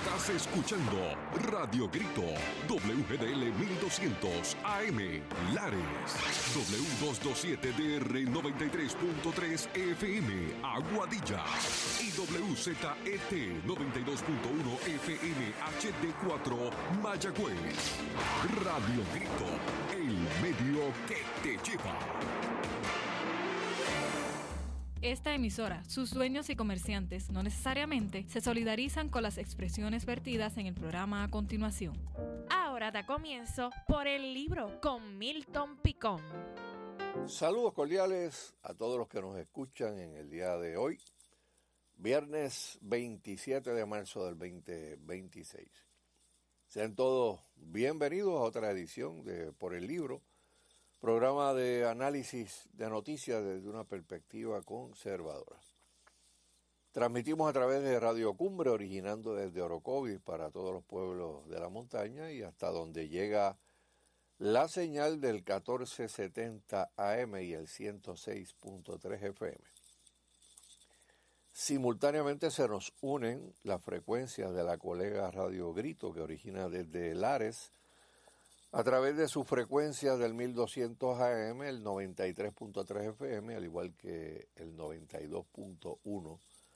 Estás escuchando Radio Grito, WGDL 1200 AM, Lares, W227DR 93.3 FM, Aguadilla, y WZET 92.1 FM HD4, Mayagüez. Radio Grito, el medio que te lleva. Esta emisora, sus dueños y comerciantes no necesariamente se solidarizan con las expresiones vertidas en el programa a continuación. Ahora da comienzo Por el Libro con Milton Picón. Saludos cordiales a todos los que nos escuchan en el día de hoy, viernes 27 de marzo del 2026. Sean todos bienvenidos a otra edición de Por el Libro, programa de análisis de noticias desde una perspectiva conservadora. Transmitimos a través de Radio Cumbre, originando desde Orocovis para todos los pueblos de la montaña y hasta donde llega la señal del 1470 AM y el 106.3 FM. Simultáneamente se nos unen las frecuencias de la colega Radio Grito, que origina desde Lares, a través de sus frecuencias del 1200 AM, el 93.3 FM, al igual que el 92.1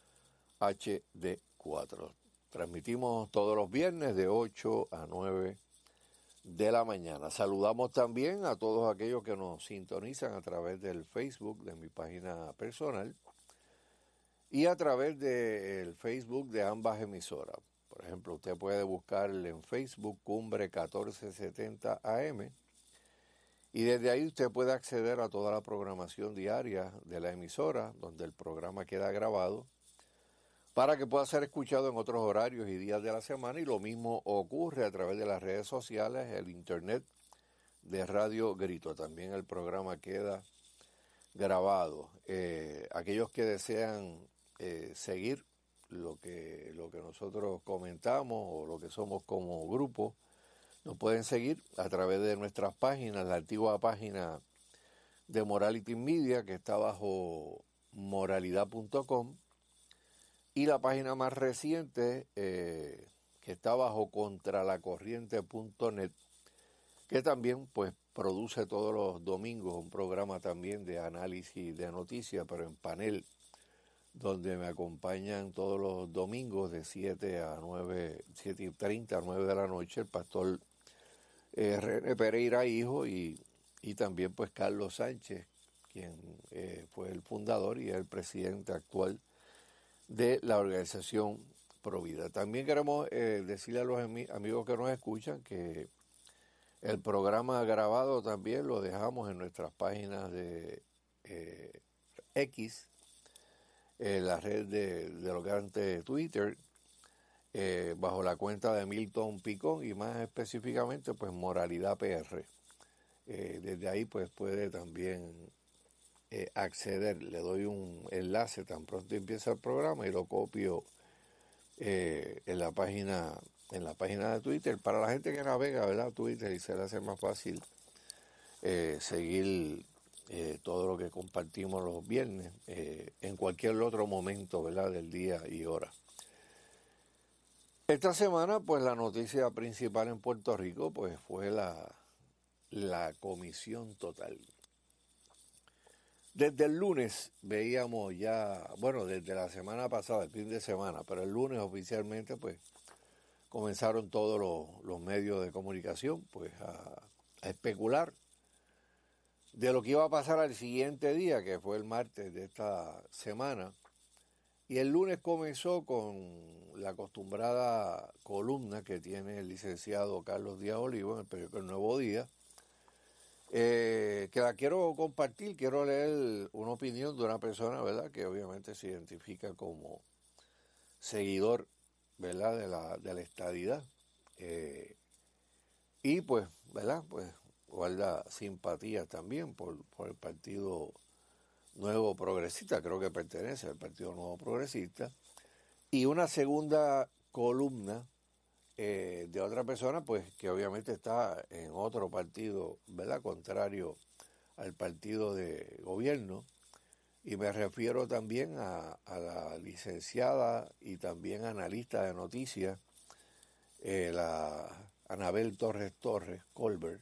HD4. Transmitimos todos los viernes de 8 a 9 de la mañana. Saludamos también a todos aquellos que nos sintonizan a través del Facebook de mi página personal y a través del Facebook de ambas emisoras. Por ejemplo, usted puede buscar en Facebook Cumbre 1470 AM y desde ahí usted puede acceder a toda la programación diaria de la emisora, donde el programa queda grabado, para que pueda ser escuchado en otros horarios y días de la semana, y lo mismo ocurre a través de las redes sociales, el internet de Radio Grito. También el programa queda grabado. Aquellos que desean seguir lo que nosotros comentamos o lo que somos como grupo, nos pueden seguir a través de nuestras páginas, la antigua página de Morality Media, que está bajo moralidad.com, y la página más reciente, que está bajo contralacorriente.net, que también pues produce todos los domingos un programa también de análisis de noticias, pero en panel, donde me acompañan todos los domingos de 7:30 a 9 de la noche, el pastor René Pereira hijo y también pues Carlos Sánchez, quien fue el fundador y el presidente actual de la organización Provida. También queremos decirle a los amigos que nos escuchan que el programa grabado también lo dejamos en nuestras páginas de X, la red de lo que antes Twitter, bajo la cuenta de Milton Picón y más específicamente pues Moralidad PR. Desde ahí pues puede también acceder. Le doy un enlace tan pronto empieza el programa y lo copio en la página de Twitter para la gente que navega, ¿verdad? Twitter, y se le hace más fácil seguir todo lo que compartimos los viernes en cualquier otro momento, ¿verdad?, del día y hora. Esta semana pues la noticia principal en Puerto Rico pues fue la comisión total. Desde el lunes veíamos ya, bueno, desde la semana pasada, el fin de semana, pero el lunes oficialmente pues comenzaron todos los medios de comunicación pues a especular de lo que iba a pasar al siguiente día, que fue el martes de esta semana. Y el lunes comenzó con la acostumbrada columna que tiene el licenciado Carlos Díaz Olivo en el periódico El Nuevo Día, que la quiero compartir. Quiero leer una opinión de una persona, ¿verdad?, que obviamente se identifica como seguidor, ¿verdad?, de la estadidad. Y pues, ¿verdad?, pues guarda simpatía también por el Partido Nuevo Progresista, creo que pertenece al Partido Nuevo Progresista, y una segunda columna de otra persona, pues que obviamente está en otro partido, ¿verdad?, contrario al partido de gobierno, y me refiero también a la licenciada y también analista de noticias la Anabel Torres Colbert,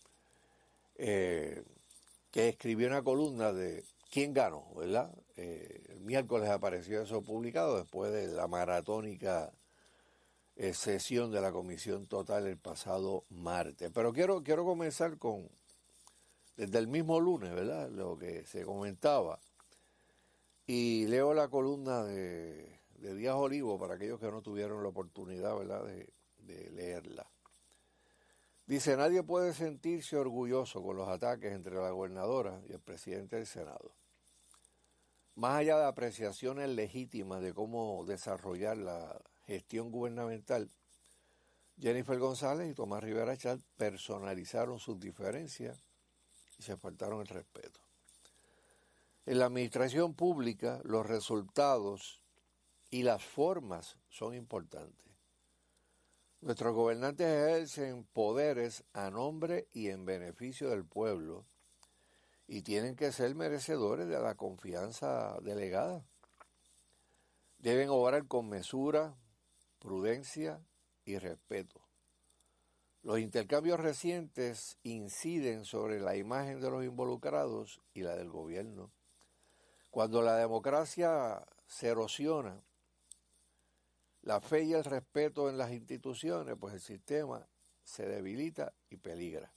que escribió una columna de quién ganó, ¿verdad? El miércoles apareció eso publicado después de la maratónica sesión de la Comisión Total el pasado martes. Pero quiero comenzar desde el mismo lunes, ¿verdad? Lo que se comentaba. Y leo la columna de Díaz Olivo para aquellos que no tuvieron la oportunidad, ¿verdad?, de leerla. Dice, nadie puede sentirse orgulloso con los ataques entre la gobernadora y el presidente del Senado. Más allá de apreciaciones legítimas de cómo desarrollar la gestión gubernamental, Jennifer González y Tomás Rivera Chatz personalizaron sus diferencias y se faltaron el respeto. En la administración pública, los resultados y las formas son importantes. Nuestros gobernantes ejercen poderes a nombre y en beneficio del pueblo y tienen que ser merecedores de la confianza delegada. Deben obrar con mesura, prudencia y respeto. Los intercambios recientes inciden sobre la imagen de los involucrados y la del gobierno. Cuando la democracia se erosiona, la fe y el respeto en las instituciones, pues el sistema se debilita y peligra.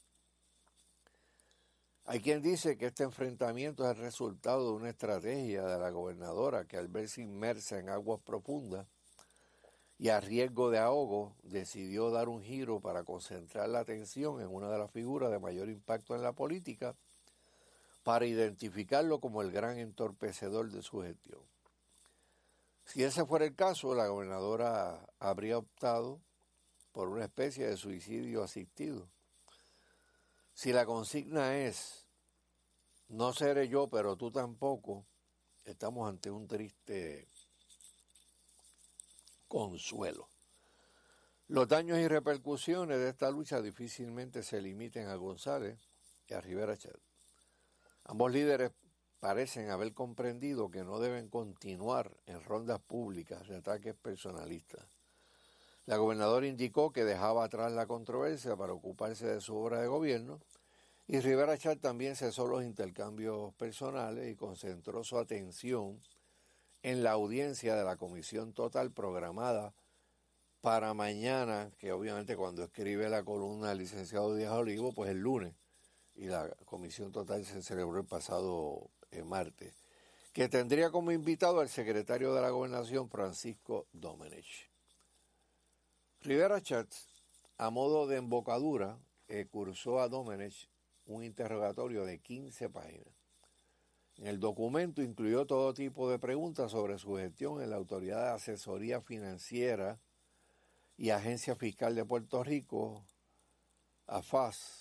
Hay quien dice que este enfrentamiento es el resultado de una estrategia de la gobernadora que al verse inmersa en aguas profundas y a riesgo de ahogo, decidió dar un giro para concentrar la atención en una de las figuras de mayor impacto en la política para identificarlo como el gran entorpecedor de su gestión. Si ese fuera el caso, la gobernadora habría optado por una especie de suicidio asistido. Si la consigna es, no seré yo, pero tú tampoco, estamos ante un triste consuelo. Los daños y repercusiones de esta lucha difícilmente se limiten a González y a Rivera Chatz. Ambos líderes parecen haber comprendido que no deben continuar en rondas públicas de ataques personalistas. La gobernadora indicó que dejaba atrás la controversia para ocuparse de su obra de gobierno y Rivera Chatz también cesó los intercambios personales y concentró su atención en la audiencia de la Comisión Total programada para mañana, que obviamente cuando escribe la columna el licenciado Díaz Olivo, pues el lunes, y la Comisión Total se celebró el pasado martes, que tendría como invitado al secretario de la Gobernación, Francisco Domenech. Rivera Chatz, a modo de embocadura, cursó a Domenech un interrogatorio de 15 páginas. En el documento incluyó todo tipo de preguntas sobre su gestión en la Autoridad de Asesoría Financiera y Agencia Fiscal de Puerto Rico, AFAS,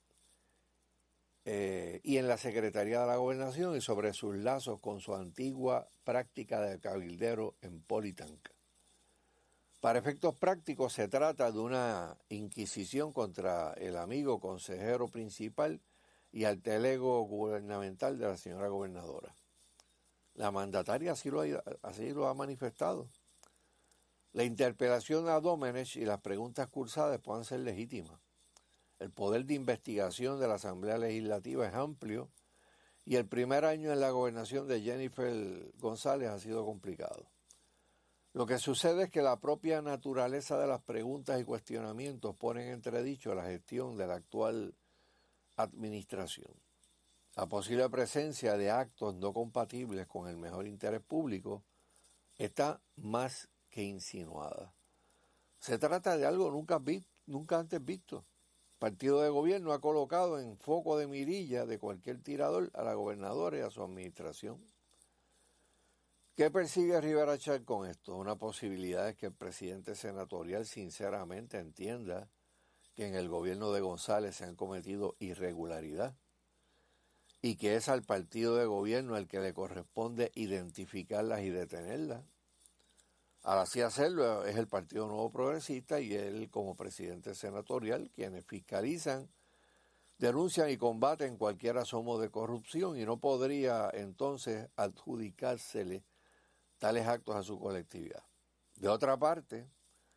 y en la Secretaría de la Gobernación y sobre sus lazos con su antigua práctica de cabildero en Politanca. Para efectos prácticos se trata de una inquisición contra el amigo consejero principal y alter ego gubernamental de la señora gobernadora. La mandataria así lo ha manifestado. La interpelación a Domenech y las preguntas cursadas puedan ser legítimas. El poder de investigación de la Asamblea Legislativa es amplio y el primer año en la gobernación de Jennifer González ha sido complicado. Lo que sucede es que la propia naturaleza de las preguntas y cuestionamientos ponen en entredicho la gestión de la actual administración. La posible presencia de actos no compatibles con el mejor interés público está más que insinuada. Se trata de algo nunca antes visto. El partido de gobierno ha colocado en foco de mirilla de cualquier tirador a la gobernadora y a su administración. ¿Qué persigue Rivera Chatz con esto? Una posibilidad es que el presidente senatorial sinceramente entienda que en el gobierno de González se han cometido irregularidades y que es al partido de gobierno el que le corresponde identificarlas y detenerlas. Al así hacerlo es el Partido Nuevo Progresista y él como presidente senatorial quienes fiscalizan, denuncian y combaten cualquier asomo de corrupción y no podría entonces adjudicársele tales actos a su colectividad. De otra parte,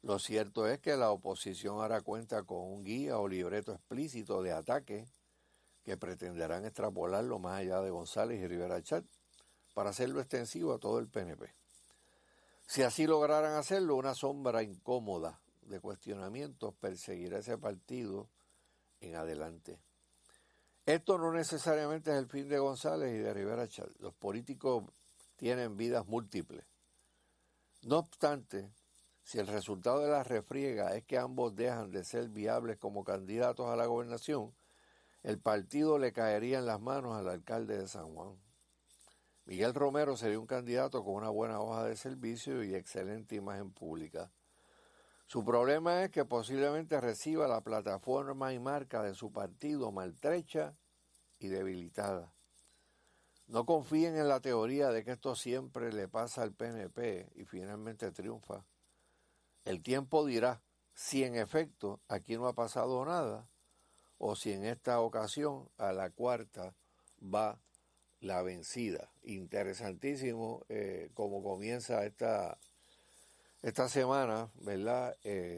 Lo cierto es que la oposición ahora cuenta con un guía o libreto explícito de ataque que pretenderán extrapolarlo más allá de González y Rivera Chat para hacerlo extensivo a todo el PNP. Si así lograran hacerlo, una sombra incómoda de cuestionamientos perseguirá ese partido en adelante. Esto no necesariamente es el fin de González y de Rivera Chat. Los políticos tienen vidas múltiples. No obstante, si el resultado de la refriega es que ambos dejan de ser viables como candidatos a la gobernación, el partido le caería en las manos al alcalde de San Juan. Miguel Romero sería un candidato con una buena hoja de servicio y excelente imagen pública. Su problema es que posiblemente reciba la plataforma y marca de su partido maltrecha y debilitada. No confíen en la teoría de que esto siempre le pasa al PNP y finalmente triunfa. El tiempo dirá si en efecto aquí no ha pasado nada o si en esta ocasión a la cuarta va la vencida. Interesantísimo cómo comienza esta semana, ¿verdad?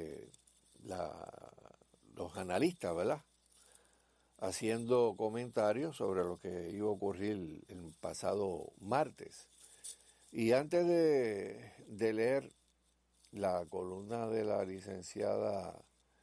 Los analistas, ¿verdad? Haciendo comentarios sobre lo que iba a ocurrir el pasado martes. Y antes de leer la columna de la licenciada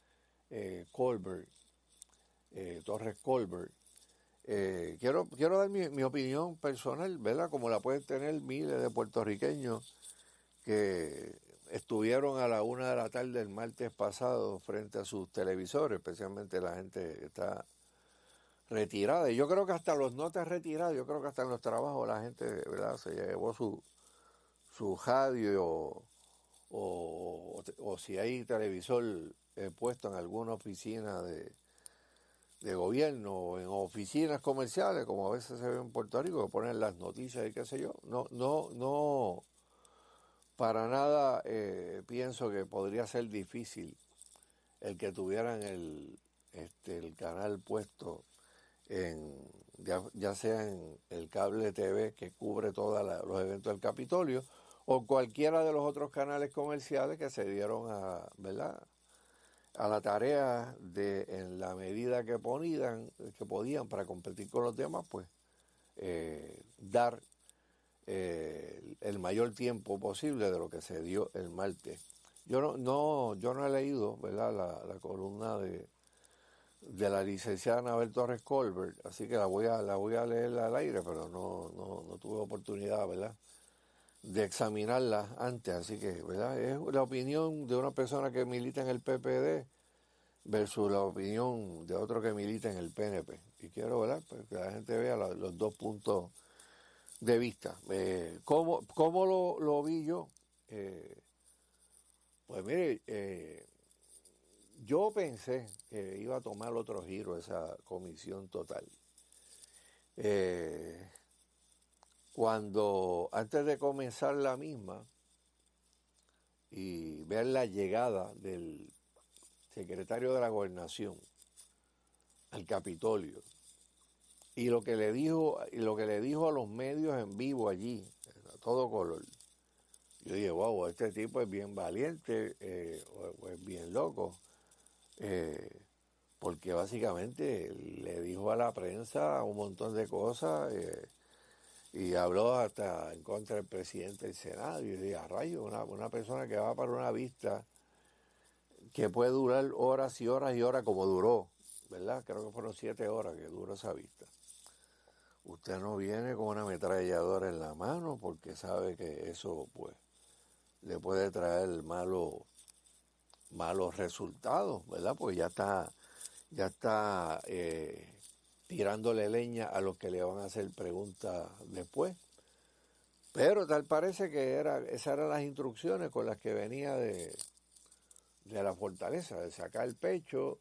Torres Colbert, quiero dar mi opinión personal, ¿verdad? Como la pueden tener miles de puertorriqueños que estuvieron a la 1 de la tarde el martes pasado frente a sus televisores, especialmente la gente que está retirada. Y yo creo que hasta los no tan retirados, yo creo que hasta en los trabajos la gente, ¿verdad?, se llevó su radio o si hay televisor puesto en alguna oficina de gobierno o en oficinas comerciales, como a veces se ve en Puerto Rico, que ponen las noticias y qué sé yo. No, para nada pienso que podría ser difícil el que tuvieran el canal puesto ya sea en el cable TV que cubre todos los eventos del Capitolio o cualquiera de los otros canales comerciales que se dieron a la tarea de, en la medida que podían para competir con los demás, pues dar el mayor tiempo posible de lo que se dio el martes. Yo no he leído, ¿verdad?, la columna de la licenciada Anabel Torres Colbert, así que la voy a leer al aire, pero no tuve oportunidad, ¿verdad?, de examinarla antes, así que, ¿verdad?, es la opinión de una persona que milita en el PPD versus la opinión de otro que milita en el PNP. Y quiero, ¿verdad?, pues que la gente vea los dos puntos de vista. ¿Cómo lo vi yo? Pues mire, yo pensé que iba a tomar otro giro esa comisión total. Cuando antes de comenzar la misma y ver la llegada del secretario de la Gobernación al Capitolio y lo que le dijo a los medios en vivo allí, a todo color, yo dije, wow, este tipo es bien valiente o es bien loco. Porque básicamente le dijo a la prensa un montón de cosas y habló hasta en contra del presidente del Senado. Y yo dije, a rayos, una persona que va para una vista que puede durar horas y horas y horas como duró, ¿verdad? Creo que fueron 7 horas que duró esa vista. Usted no viene con una ametralladora en la mano porque sabe que eso pues le puede traer malos resultados, ¿verdad? Pues ya está tirándole leña a los que le van a hacer preguntas después. Pero tal parece que esas eran las instrucciones con las que venía de la fortaleza, de sacar el pecho,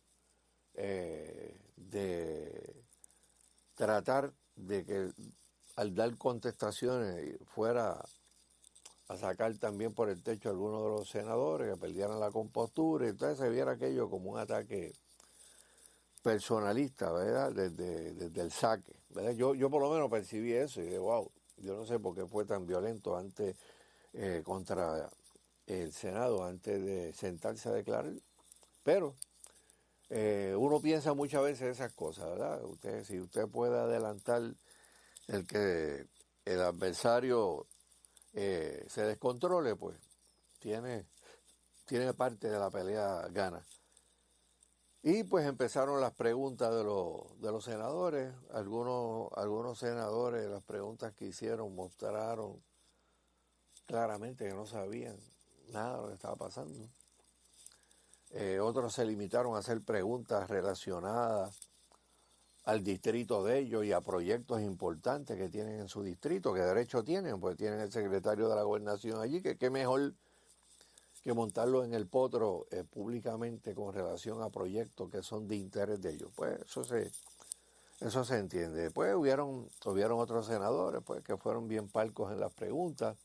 de tratar de que al dar contestaciones fuera a sacar también por el techo a algunos de los senadores que perdieran la compostura, y entonces se viera aquello como un ataque personalista, ¿verdad?, desde el saque, ¿verdad? Yo por lo menos percibí eso y dije, wow, yo no sé por qué fue tan violento antes contra el Senado antes de sentarse a declarar. Pero uno piensa muchas veces esas cosas, ¿verdad? Si usted puede adelantar el que el adversario se descontrole, pues tiene parte de la pelea gana. Y pues empezaron las preguntas de los senadores. Algunos senadores, las preguntas que hicieron mostraron claramente que no sabían nada de lo que estaba pasando. Otros se limitaron a hacer preguntas relacionadas al distrito de ellos y a proyectos importantes que tienen en su distrito, que derecho tienen, pues tienen el secretario de la Gobernación allí, que qué mejor que montarlo en el potro públicamente con relación a proyectos que son de interés de ellos. Pues eso se entiende. Después hubieron otros senadores pues que fueron bien parcos en las preguntas.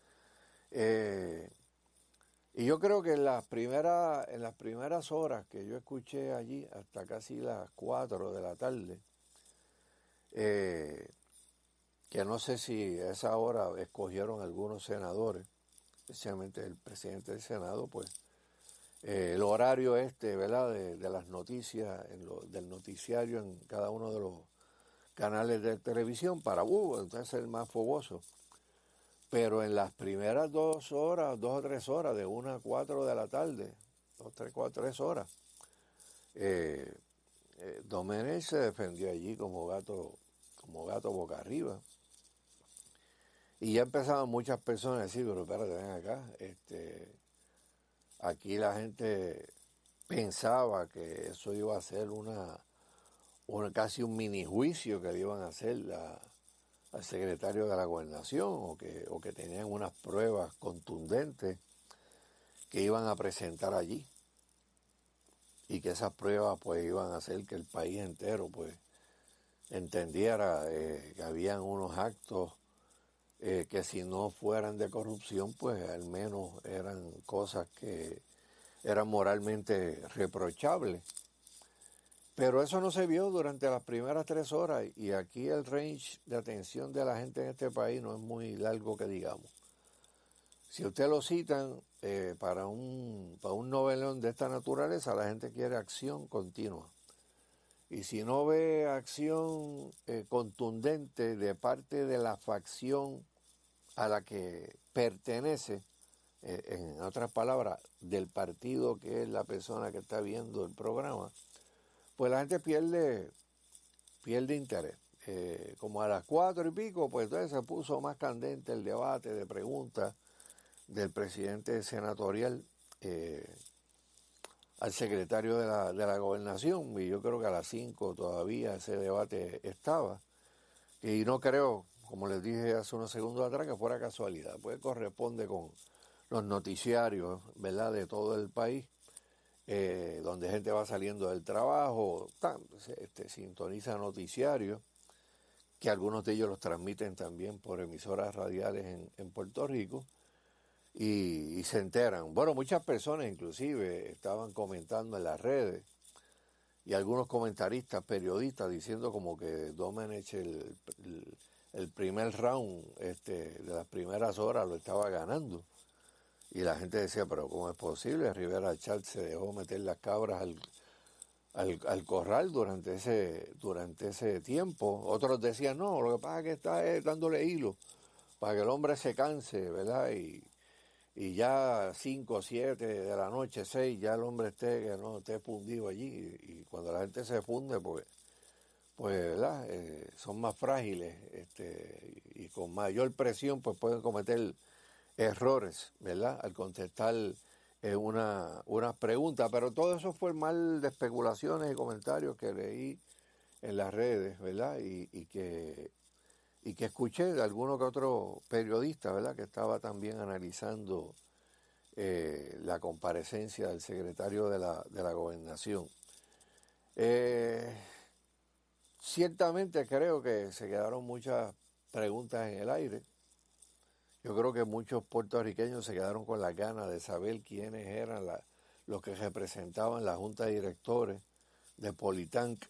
Y yo creo que en las primeras horas que yo escuché allí, hasta casi las 4 de la tarde, que no sé si a esa hora escogieron algunos senadores, especialmente el presidente del Senado, pues el horario ¿verdad?, de las noticias, del noticiario en cada uno de los canales de televisión para entonces ser más fogoso. Pero en las primeras 2 o 3 horas, de 1 a 4 de la tarde, 3 horas, Domenech se defendió allí como gato boca arriba. Y ya empezaban muchas personas a decir, pero espérate, ven acá, aquí la gente pensaba que eso iba a ser casi un mini juicio que le iban a hacer al secretario de la Gobernación, o que tenían unas pruebas contundentes que iban a presentar allí, y que esas pruebas pues iban a hacer que el país entero pues entendiera que habían unos actos que si no fueran de corrupción, pues al menos eran cosas que eran moralmente reprochables. Pero eso no se vio durante las primeras 3 horas, y aquí el range de atención de la gente en este país no es muy largo que digamos. Si usted lo citan para un novelón de esta naturaleza, la gente quiere acción continua. Y si no ve acción contundente de parte de la facción a la que pertenece, en otras palabras, del partido que es la persona que está viendo el programa, pues la gente pierde interés. Como a las 4 y pico, pues entonces se puso más candente el debate de preguntas del presidente senatorial al secretario de la Gobernación, y yo creo que a las 5 todavía ese debate estaba, y no creo, como les dije hace unos segundos atrás, que fuera casualidad, pues corresponde con los noticiarios, ¿verdad?, de todo el país, donde gente va saliendo del trabajo, sintoniza noticiarios, que algunos de ellos los transmiten también por emisoras radiales en Puerto Rico, y se enteran. Bueno, muchas personas inclusive estaban comentando en las redes, y algunos comentaristas, periodistas, diciendo como que Domenech el primer round de las primeras horas lo estaba ganando. Y la gente decía, pero ¿cómo es posible? Rivera Chatz se dejó meter las cabras al corral durante ese tiempo. Otros decían, no, lo que pasa es que está dándole hilo para que el hombre se canse, ¿verdad? Y ya 5, 7 de la noche, 6, ya el hombre esté fundido allí. Y cuando la gente se funde, pues ¿verdad? Son más frágiles, y con mayor presión pues pueden cometer errores, ¿verdad?, al contestar una pregunta. Pero todo eso fue mal de especulaciones y comentarios que leí en las redes, ¿verdad?, y que escuché de alguno que otro periodista, ¿verdad?, que estaba también analizando la comparecencia del secretario de la Gobernación. Ciertamente creo que se quedaron muchas preguntas en el aire. Yo creo que muchos puertorriqueños se quedaron con las ganas de saber quiénes eran los que representaban la Junta de Directores de Politank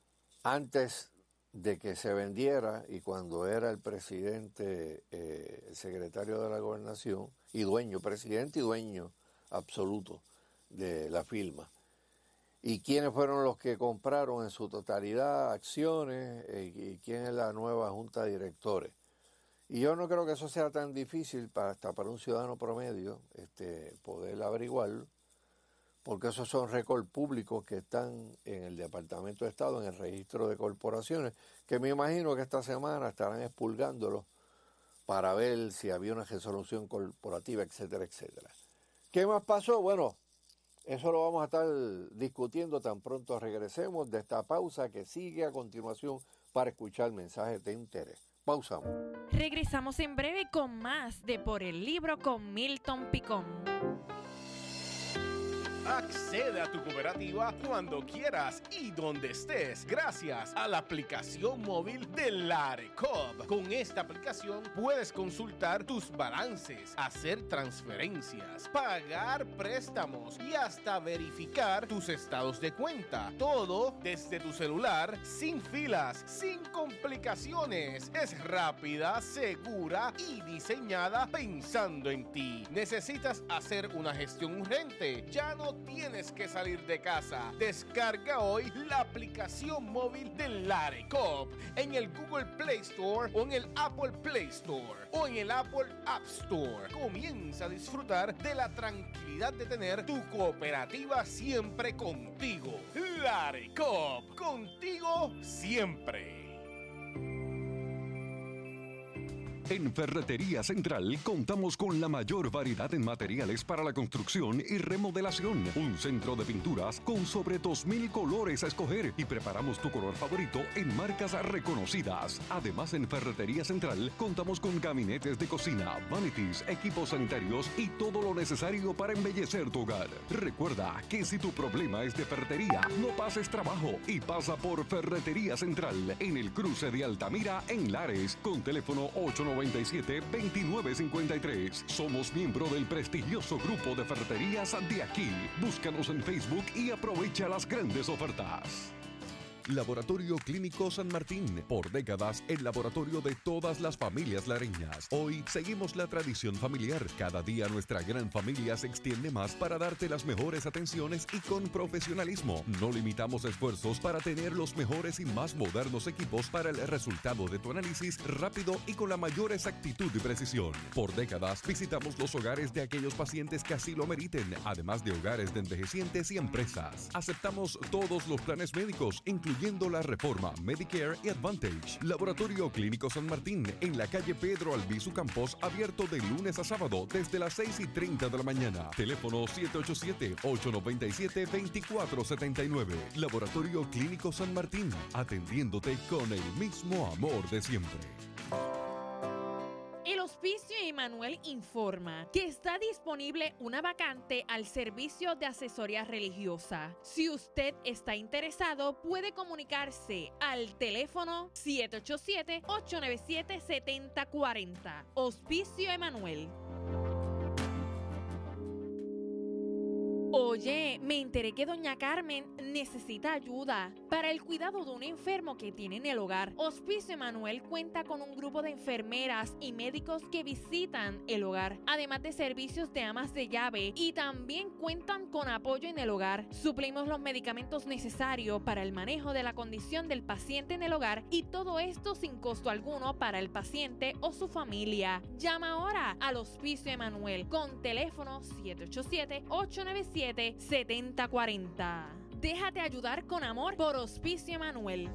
antes de que se vendiera, y cuando era el presidente, el secretario de la Gobernación y dueño, presidente y dueño absoluto de la firma. ¿Y quiénes fueron los que compraron en su totalidad acciones? ¿Y quién es la nueva junta de directores? Y yo no creo que eso sea tan difícil hasta para un ciudadano promedio poder averiguarlo, porque esos son récords públicos que están en el Departamento de Estado, en el registro de corporaciones, que me imagino que esta semana estarán expurgándolos para ver si había una resolución corporativa, etcétera, etcétera. ¿Qué más pasó? Bueno, eso lo vamos a estar discutiendo tan pronto regresemos de esta pausa que sigue a continuación para escuchar mensajes de interés. Pausamos. Regresamos en breve con más de Por el Libro con Milton Picón. Accede a tu cooperativa cuando quieras y donde estés gracias a la aplicación móvil de Larecoop. Con esta aplicación puedes consultar tus balances, hacer transferencias, pagar préstamos y hasta verificar tus estados de cuenta. Todo desde tu celular, sin filas, sin complicaciones. Es rápida, segura y diseñada pensando en ti. ¿Necesitas hacer una gestión urgente? Ya no tienes que salir de casa. Descarga hoy la aplicación móvil de Larecoop en el Google Play Store o en el Apple Play Store o en el Apple App Store. Comienza a disfrutar de la tranquilidad de tener tu cooperativa siempre contigo. Larecoop, contigo siempre. En Ferretería Central contamos con la mayor variedad en materiales para la construcción y remodelación. Un centro de pinturas con sobre 2,000 colores a escoger y preparamos tu color favorito en marcas reconocidas. Además, en Ferretería Central contamos con gabinetes de cocina, vanities, equipos sanitarios y todo lo necesario para embellecer tu hogar. Recuerda que si tu problema es de ferretería, no pases trabajo y pasa por Ferretería Central en el cruce de Altamira en Lares con teléfono 897-2953. Somos miembro del prestigioso grupo de ferreterías de aquí. Búscanos en Facebook y aprovecha las grandes ofertas. Laboratorio Clínico San Martín, por décadas el laboratorio de todas las familias lareñas. Hoy seguimos la tradición familiar. Cada día nuestra gran familia se extiende más para darte las mejores atenciones y con profesionalismo. No limitamos esfuerzos para tener los mejores y más modernos equipos para el resultado de tu análisis rápido y con la mayor exactitud y precisión. Por décadas visitamos los hogares de aquellos pacientes que así lo meriten, además de hogares de envejecientes y empresas. Aceptamos todos los planes médicos, incluyendo la reforma Medicare y Advantage. Laboratorio Clínico San Martín, en la calle Pedro Albizu Campos, abierto de lunes a sábado desde las 6:30 de la mañana. Teléfono 787-897-2479. Laboratorio Clínico San Martín, atendiéndote con el mismo amor de siempre. El Hospicio Emanuel informa que está disponible una vacante al servicio de asesoría religiosa. Si usted está interesado, puede comunicarse al teléfono 787-897-7040. Hospicio Emanuel. Oye, me enteré que doña Carmen necesita ayuda para el cuidado de un enfermo que tiene en el hogar. Hospicio Emanuel cuenta con un grupo de enfermeras y médicos que visitan el hogar, además de servicios de amas de llave, y también cuentan con apoyo en el hogar. Suplimos los medicamentos necesarios para el manejo de la condición del paciente en el hogar, y todo esto sin costo alguno para el paciente o su familia. Llama ahora al Hospicio Emanuel con teléfono 787-897-7040. Déjate ayudar con amor por Hospicio Emanuel.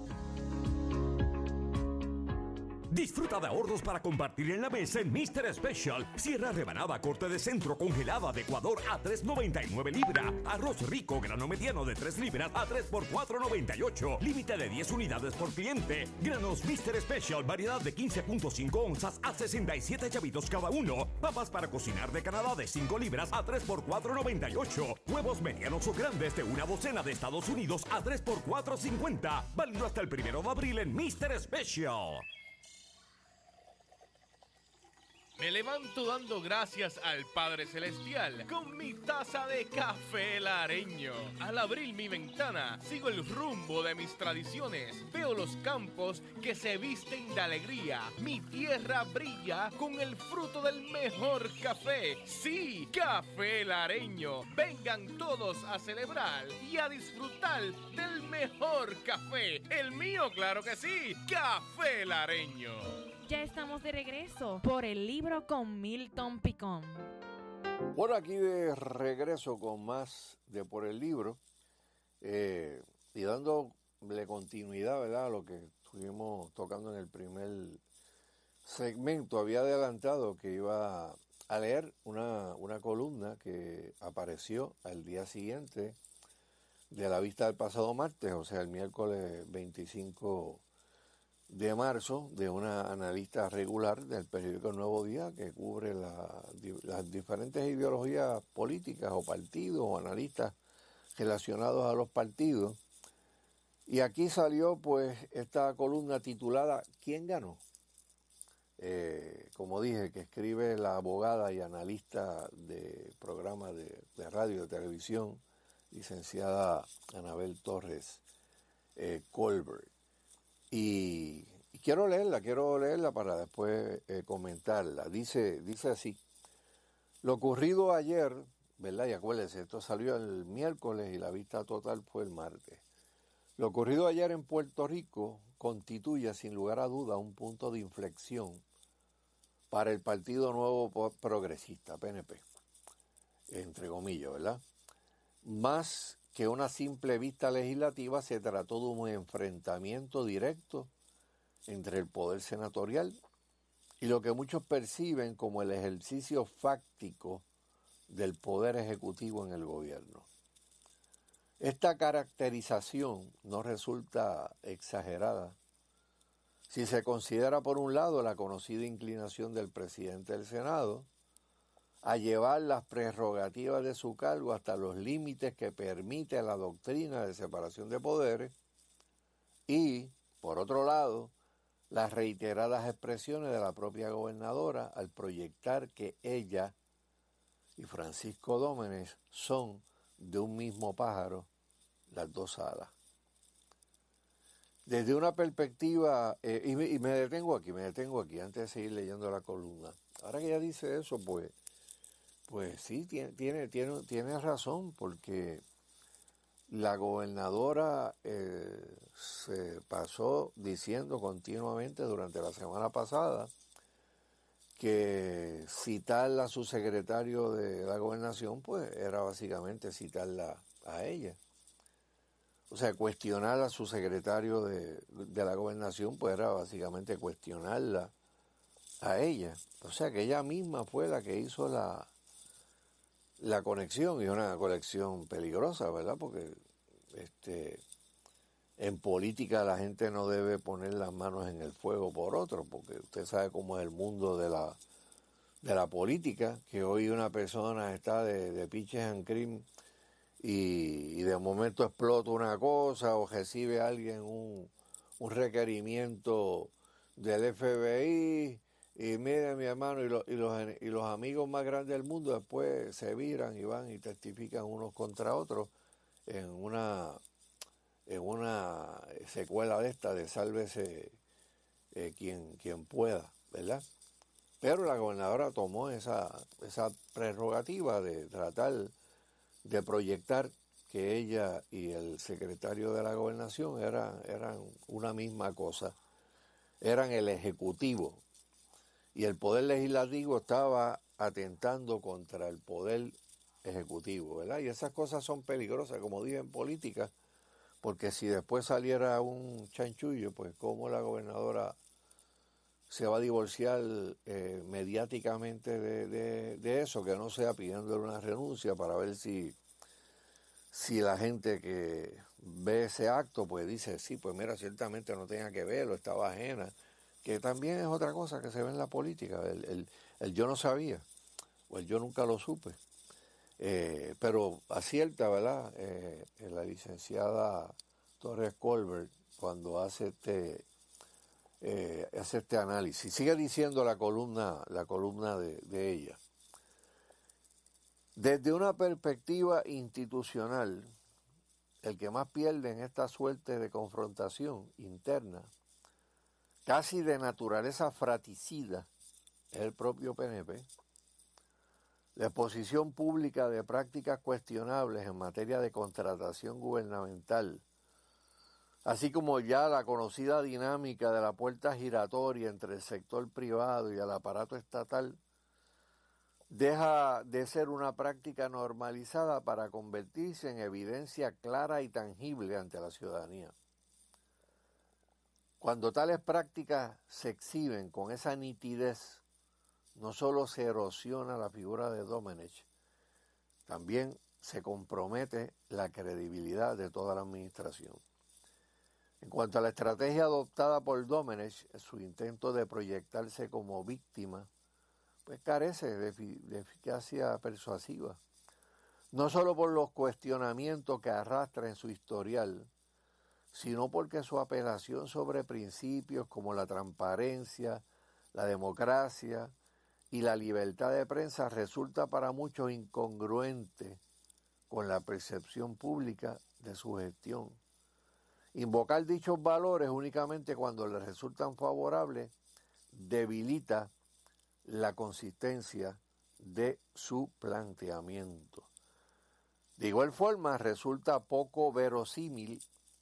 Disfruta de ahorros para compartir en la mesa en Mr. Special. Sierra rebanada corte de centro congelada de Ecuador a $3.99 libra. Arroz rico grano mediano de 3 libras a 3 por $4.98. Límite de 10 unidades por cliente. Granos Mr. Special, variedad de 15.5 onzas a 67 chavitos cada uno. Papas para cocinar de Canadá de 5 libras a 3 por $4.98. Huevos medianos o grandes de una docena de Estados Unidos a 3 por $4.50. Válido hasta el 1 de abril en Mr. Special. Me levanto dando gracias al Padre Celestial con mi taza de café lareño. Al abrir mi ventana, sigo el rumbo de mis tradiciones. Veo los campos que se visten de alegría. Mi tierra brilla con el fruto del mejor café. Sí, café lareño. Vengan todos a celebrar y a disfrutar del mejor café. El mío, claro que sí, café lareño. Ya estamos de regreso por el libro con Milton Picón. Por aquí de regreso con más de Por el Libro y dándole continuidad, ¿verdad?, a lo que estuvimos tocando en el primer segmento. Había adelantado que iba a leer una columna que apareció al día siguiente de la vista del pasado martes, o sea, el miércoles 25 de marzo, de una analista regular del periódico El Nuevo Día que cubre las diferentes ideologías políticas o partidos o analistas relacionados a los partidos. Y aquí salió pues esta columna titulada ¿Quién ganó? Como dije, que escribe la abogada y analista de programas de radio y de televisión, licenciada Anabel Torres Colbert. Y quiero leerla para después comentarla. Dice así: lo ocurrido ayer, ¿verdad? Y acuérdense, esto salió el miércoles y la vista total fue el martes. Lo ocurrido ayer en Puerto Rico constituye sin lugar a duda un punto de inflexión para el Partido Nuevo Progresista, PNP, entre comillas, ¿verdad? Más que una simple vista legislativa, se trató de un enfrentamiento directo entre el poder senatorial y lo que muchos perciben como el ejercicio fáctico del poder ejecutivo en el gobierno. Esta caracterización no resulta exagerada si se considera, por un lado, la conocida inclinación del presidente del Senado a llevar las prerrogativas de su cargo hasta los límites que permite la doctrina de separación de poderes y, por otro lado, las reiteradas expresiones de la propia gobernadora al proyectar que ella y Francisco Dómenes son de un mismo pájaro las dos alas. Desde una perspectiva, y me detengo aquí, antes de seguir leyendo la columna. Ahora que ella dice eso, pues sí, tiene razón, porque la gobernadora se pasó diciendo continuamente durante la semana pasada que citar a su secretario de la gobernación pues era básicamente citarla a ella. O sea, cuestionar a su secretario de la gobernación pues era básicamente cuestionarla a ella. O sea, que ella misma fue la que hizo la conexión, y una conexión peligrosa, ¿verdad? Porque en política la gente no debe poner las manos en el fuego por otro, porque usted sabe cómo es el mundo de la política, que hoy una persona está de pitches and cream y de momento explota una cosa o recibe a alguien un requerimiento del FBI. Y mire, mi hermano, y los amigos más grandes del mundo después se viran y van y testifican unos contra otros en una secuela de esta de sálvese quien pueda, ¿verdad? Pero la gobernadora tomó esa prerrogativa de tratar de proyectar que ella y el secretario de la gobernación eran una misma cosa, eran el ejecutivo. Y el poder legislativo estaba atentando contra el poder ejecutivo, ¿verdad? Y esas cosas son peligrosas, como dije, en política, porque si después saliera un chanchullo, pues cómo la gobernadora se va a divorciar mediáticamente de eso, que no sea pidiéndole una renuncia para ver si la gente que ve ese acto, pues dice, sí, pues mira, ciertamente no tenía que verlo, estaba ajena, que también es otra cosa que se ve en la política, el yo no sabía, o el yo nunca lo supe. Pero acierta, ¿verdad? La licenciada Torres Colbert, cuando hace hace este análisis. Sigue diciendo la columna de ella. Desde una perspectiva institucional, el que más pierde en esta suerte de confrontación interna, casi de naturaleza fratricida, es el propio PNP. La exposición pública de prácticas cuestionables en materia de contratación gubernamental, así como ya la conocida dinámica de la puerta giratoria entre el sector privado y el aparato estatal, deja de ser una práctica normalizada para convertirse en evidencia clara y tangible ante la ciudadanía. Cuando tales prácticas se exhiben con esa nitidez, no solo se erosiona la figura de Domenech, también se compromete la credibilidad de toda la administración. En cuanto a la estrategia adoptada por Domenech, su intento de proyectarse como víctima, pues carece de eficacia persuasiva. No solo por los cuestionamientos que arrastra en su historial, sino porque su apelación sobre principios como la transparencia, la democracia y la libertad de prensa resulta para muchos incongruente con la percepción pública de su gestión. Invocar dichos valores únicamente cuando les resultan favorables debilita la consistencia de su planteamiento. De igual forma, resulta poco verosímil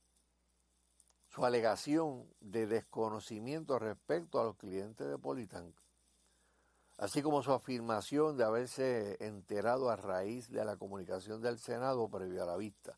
su alegación de desconocimiento respecto a los clientes de Politanco, así como su afirmación de haberse enterado a raíz de la comunicación del Senado previo a la vista.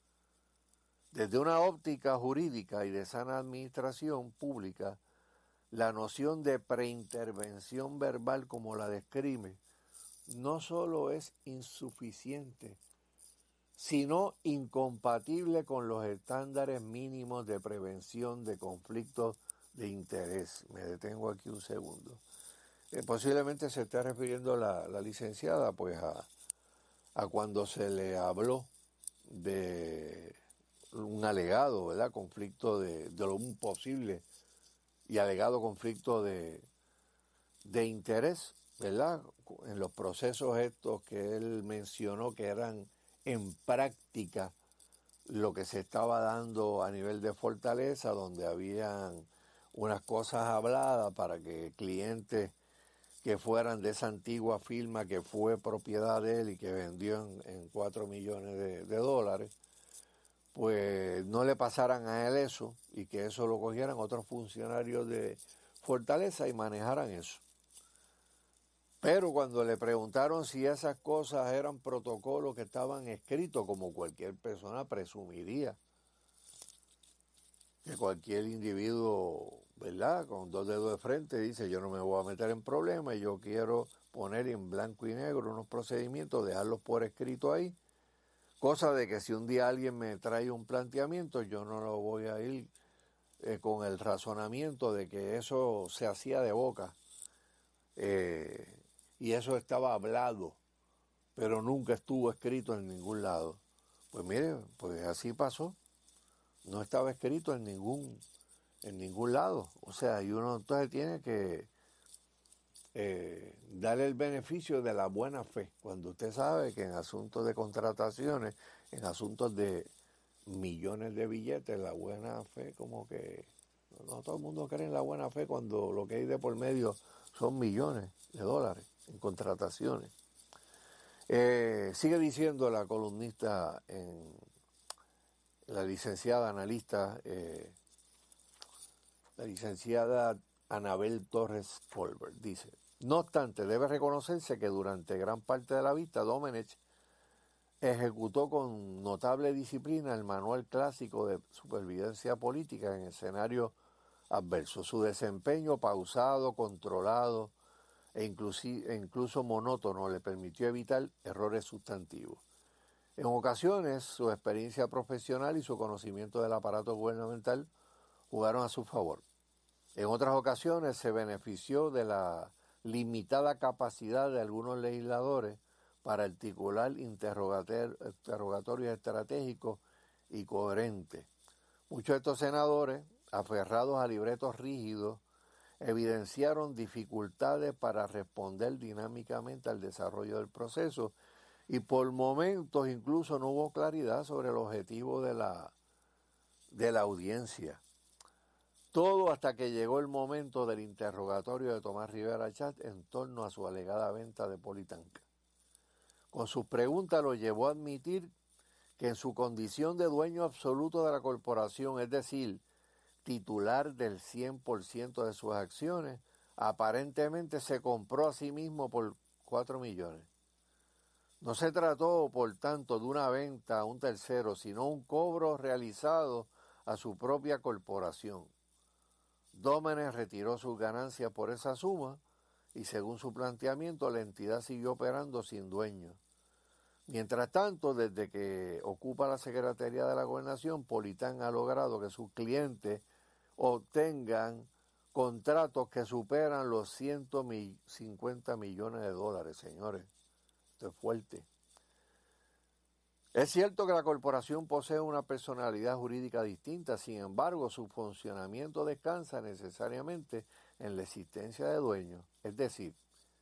Desde una óptica jurídica y de sana administración pública, la noción de preintervención verbal como la describe no solo es insuficiente, sino incompatible con los estándares mínimos de prevención de conflictos de interés. Me detengo aquí un segundo. Posiblemente se esté refiriendo la licenciada pues a cuando se le habló de un alegado, ¿verdad?, conflicto de un posible y alegado conflicto de interés, ¿verdad?, en los procesos estos que él mencionó que eran en práctica lo que se estaba dando a nivel de Fortaleza, donde habían unas cosas habladas para que clientes que fueran de esa antigua firma que fue propiedad de él y que vendió en 4 millones de dólares, pues no le pasaran a él eso y que eso lo cogieran otros funcionarios de Fortaleza y manejaran eso. Pero cuando le preguntaron si esas cosas eran protocolos que estaban escritos, como cualquier persona presumiría, que cualquier individuo, ¿verdad?, con 2 dedos de frente dice: yo no me voy a meter en problemas, yo quiero poner en blanco y negro unos procedimientos, dejarlos por escrito ahí, cosa de que si un día alguien me trae un planteamiento, yo no lo voy a ir con el razonamiento de que eso se hacía de boca y eso estaba hablado, pero nunca estuvo escrito en ningún lado. Pues mire, pues así pasó. No estaba escrito en ningún lado. O sea, y uno entonces tiene que darle el beneficio de la buena fe. Cuando usted sabe que en asuntos de contrataciones, en asuntos de millones de billetes, la buena fe, como que no todo el mundo cree en la buena fe cuando lo que hay de por medio son millones de dólares en contrataciones. Sigue diciendo la columnista, la licenciada analista, la licenciada Anabel Torres Colbert, dice: no obstante, debe reconocerse que durante gran parte de la vista Domenech ejecutó con notable disciplina el manual clásico de supervivencia política en escenarios adversos. Su desempeño pausado, controlado e incluso monótono le permitió evitar errores sustantivos. En ocasiones, su experiencia profesional y su conocimiento del aparato gubernamental jugaron a su favor. En otras ocasiones se benefició de la limitada capacidad de algunos legisladores para articular interrogatorios estratégicos y coherentes. Muchos de estos senadores aferrados a libretos rígidos, evidenciaron dificultades para responder dinámicamente al desarrollo del proceso y por momentos incluso no hubo claridad sobre el objetivo de la audiencia. Todo hasta que llegó el momento del interrogatorio de Tomás Rivera Chatz en torno a su alegada venta de Politank. Con sus preguntas lo llevó a admitir que en su condición de dueño absoluto de la corporación, es decir, titular del 100% de sus acciones, aparentemente se compró a sí mismo por 4 millones. No se trató, por tanto, de una venta a un tercero, sino un cobro realizado a su propia corporación. Dómenes retiró sus ganancias por esa suma y, según su planteamiento, la entidad siguió operando sin dueño. Mientras tanto, desde que ocupa la Secretaría de la Gobernación, Politank ha logrado que sus clientes obtengan contratos que superan los 150 millones de dólares, señores. Esto es fuerte. Es cierto que la corporación posee una personalidad jurídica distinta, sin embargo, su funcionamiento descansa necesariamente en la existencia de dueños, es decir,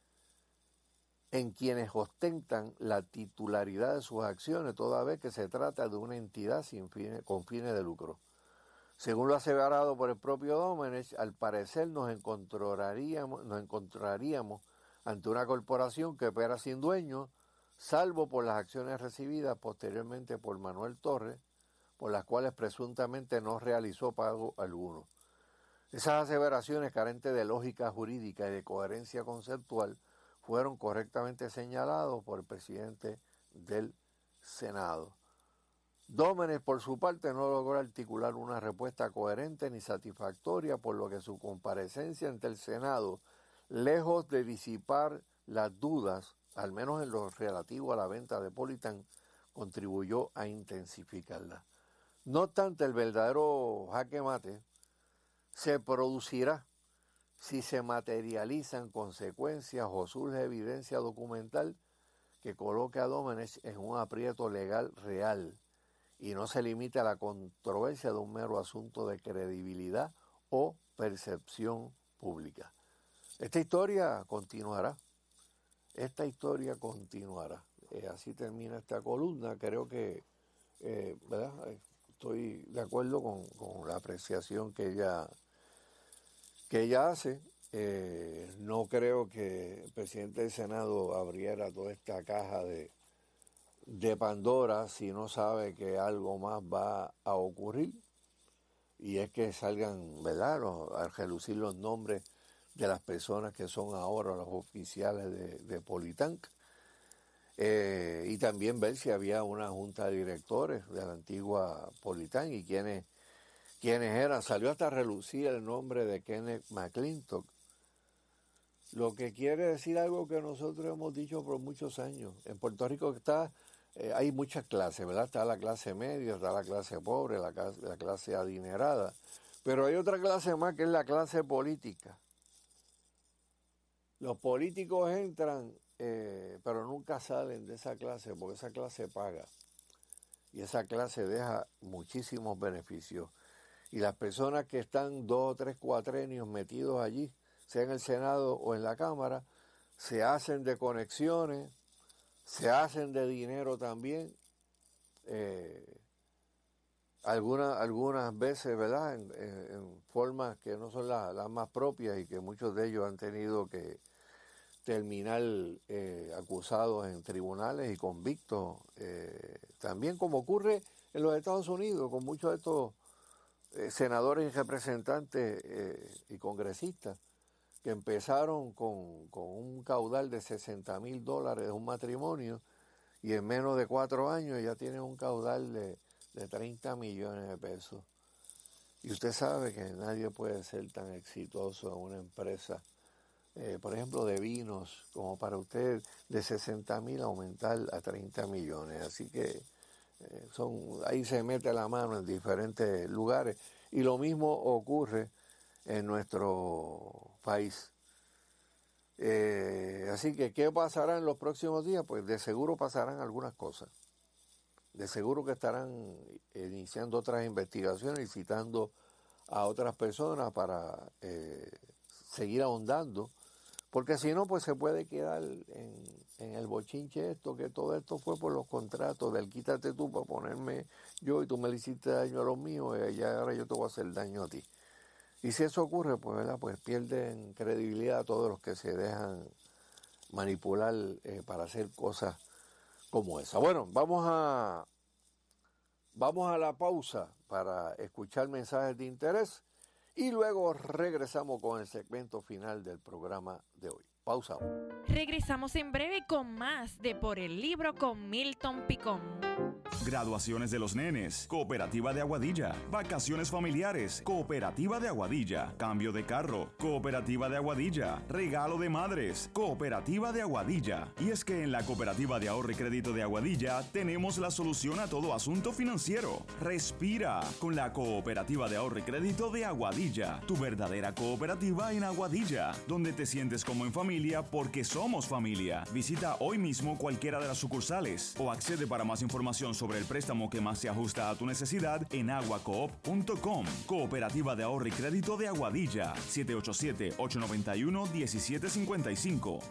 en quienes ostentan la titularidad de sus acciones, toda vez que se trata de una entidad con fines de lucro. Según lo aseverado por el propio Dómenes, al parecer nos encontraríamos ante una corporación que opera sin dueño, salvo por las acciones recibidas posteriormente por Manuel Torres, por las cuales presuntamente no realizó pago alguno. Esas aseveraciones carentes de lógica jurídica y de coherencia conceptual fueron correctamente señalados por el presidente del Senado. Dómenes, por su parte, no logró articular una respuesta coherente ni satisfactoria, por lo que su comparecencia ante el Senado, lejos de disipar las dudas, al menos en lo relativo a la venta de Politank, contribuyó a intensificarla. No obstante, el verdadero jaque mate se producirá si se materializan consecuencias o surge evidencia documental que coloque a Dómenes en un aprieto legal real y no se limite a la controversia de un mero asunto de credibilidad o percepción pública. Esta historia continuará. Así termina esta columna. Creo que, ¿verdad? Estoy de acuerdo con la apreciación que ella hace. No creo que el presidente del Senado abriera toda esta caja de Pandora si no sabe que algo más va a ocurrir, y es que salgan, ¿verdad?, a relucir los nombres de las personas que son ahora los oficiales de Politank, y también ver si había una junta de directores de la antigua Politank y quiénes eran. Salió hasta a relucir el nombre de Kenneth McClintock, lo que quiere decir algo que nosotros hemos dicho por muchos años. En Puerto Rico hay muchas clases, ¿verdad? Está la clase media, está la clase pobre, la clase adinerada, pero hay otra clase más, que es la clase política. Los políticos entran, pero nunca salen de esa clase, porque esa clase paga y esa clase deja muchísimos beneficios. Y las personas que están 2 o 3 cuatrenios metidos allí, sea en el Senado o en la Cámara, se hacen de conexiones, se hacen de dinero también, algunas veces, ¿verdad?, en formas que no son las más propias, y que muchos de ellos han tenido que terminar acusados en tribunales y convictos, también como ocurre en los Estados Unidos con muchos de estos senadores y representantes y congresistas que empezaron con un caudal de $60,000 de un matrimonio, y en menos de 4 años ya tienen un caudal de 30 millones de pesos. Y usted sabe que nadie puede ser tan exitoso en una empresa, por ejemplo, de vinos, como para usted de 60,000 aumentar a 30 millones. Así que ahí se mete la mano en diferentes lugares. Y lo mismo ocurre en nuestro país. Así que, ¿qué pasará en los próximos días? Pues de seguro pasarán algunas cosas. De seguro que estarán iniciando otras investigaciones y citando a otras personas para seguir ahondando, porque si no, pues se puede quedar en el bochinche esto, que todo esto fue por los contratos del quítate tú para ponerme yo y tú me le hiciste daño a los míos y ya ahora yo te voy a hacer daño a ti. Y si eso ocurre, pues, ¿verdad? Pues pierden credibilidad a todos los que se dejan manipular para hacer cosas como esa. Bueno, vamos a la pausa para escuchar mensajes de interés y luego regresamos con el segmento final del programa de hoy. Pausa. Regresamos en breve con más de Por el Libro con Milton Picón. Graduaciones de los nenes, Cooperativa de Aguadilla. Vacaciones familiares, Cooperativa de Aguadilla. Cambio de carro, Cooperativa de Aguadilla. Regalo de madres, Cooperativa de Aguadilla. Y es que en la Cooperativa de Ahorro y Crédito de Aguadilla tenemos la solución a todo asunto financiero. Respira con la Cooperativa de Ahorro y Crédito de Aguadilla. Tu verdadera cooperativa en Aguadilla, donde te sientes como en familia porque somos familia. Visita hoy mismo cualquiera de las sucursales o accede para más información sobre el préstamo que más se ajusta a tu necesidad en aguacoop.com. Cooperativa de Ahorro y Crédito de Aguadilla. 787-891-1755.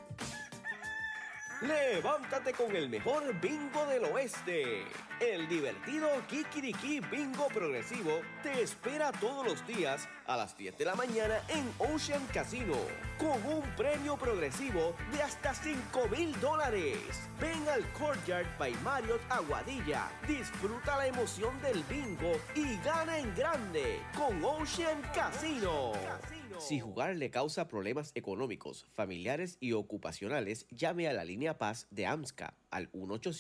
Levántate con el mejor bingo del oeste. El divertido Kikiriki Bingo Progresivo te espera todos los días a las 10 de la mañana en Ocean Casino, con un premio progresivo de hasta $5,000. Ven al Courtyard by Marriott Aguadilla, disfruta la emoción del bingo y gana en grande con Ocean Casino. Si jugar le causa problemas económicos, familiares y ocupacionales, llame a la línea Paz de AMSCA al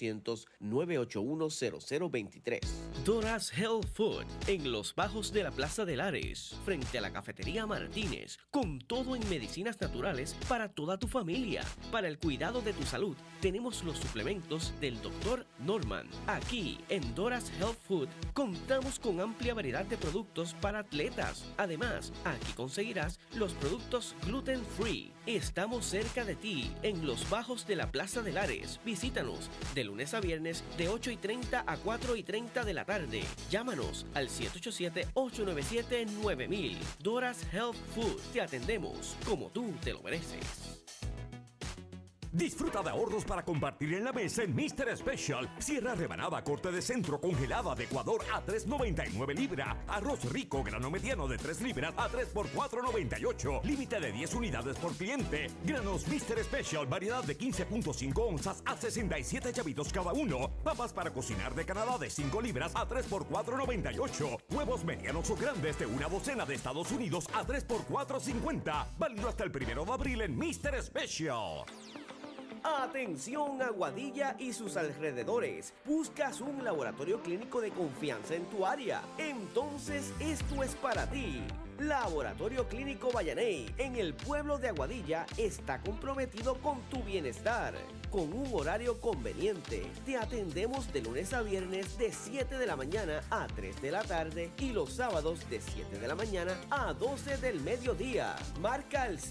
1-800-981-0023. Dora's Health Food, en los bajos de la Plaza de Lares, frente a la Cafetería Martínez, con todo en medicinas naturales para toda tu familia. Para el cuidado de tu salud, tenemos los suplementos del Dr. Norman. Aquí, en Dora's Health Food, contamos con amplia variedad de productos para atletas. Además, aquí conseguirás los productos gluten free. Estamos cerca de ti, en los bajos de la Plaza de Lares. Visítanos de lunes a viernes de 8:30 a 4:30 de la tarde. Llámanos al 787-897-9000. Dora's Health Food. Te atendemos como tú te lo mereces. Disfruta de ahorros para compartir en la mesa en Mr. Special. Sierra rebanada corte de centro congelada de Ecuador a $3.99 libra. Arroz rico grano mediano de 3 libras a 3 por $4.98. Límite de 10 unidades por cliente. Granos Mr. Special variedad de 15.5 onzas a 67 chavitos cada uno. Papas para cocinar de Canadá de 5 libras a 3 por $4.98. Huevos medianos o grandes de una docena de Estados Unidos a 3 por $4.50. Válido hasta el 1 de abril en Mr. Special. Atención Aguadilla y sus alrededores. ¿Buscas un laboratorio clínico de confianza en tu área? Entonces esto es para ti. Laboratorio Clínico Vallaney, en el pueblo de Aguadilla, está comprometido con tu bienestar. Con un horario conveniente, te atendemos de lunes a viernes de 7 de la mañana a 3 de la tarde y los sábados de 7 de la mañana a 12 del mediodía. Marca el